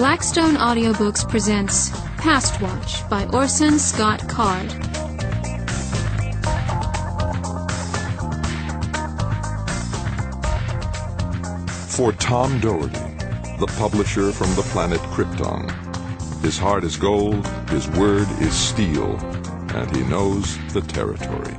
Blackstone Audiobooks presents Past Watch by Orson Scott Card. For Tom Doherty, the publisher from the planet Krypton. His heart is gold, his word is steel, and he knows the territory.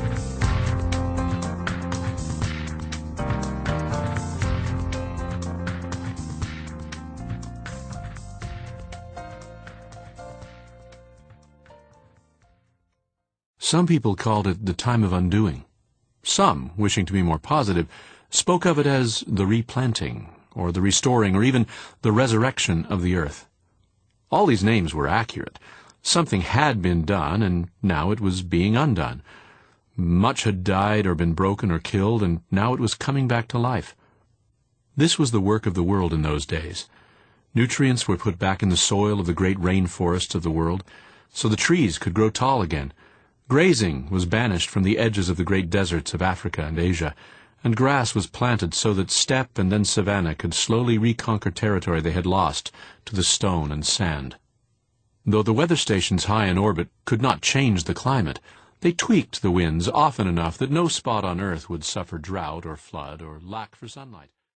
Some people called it the time of undoing. Some, wishing to be more positive, spoke of it as the replanting, or the restoring, or even the resurrection of the earth. All these names were accurate. Something had been done, and now it was being undone. Much had died or been broken or killed, and now it was coming back to life. This was the work of the world in those days. Nutrients were put back in the soil of the great rainforests of the world, so the trees could grow tall again. Grazing was banished from the edges of the great deserts of Africa and Asia, and grass was planted so that steppe and then savanna could slowly reconquer territory they had lost to the stone and sand. Though the weather stations high in orbit could not change the climate, they tweaked the winds often enough that no spot on Earth would suffer drought or flood or lack for sunlight.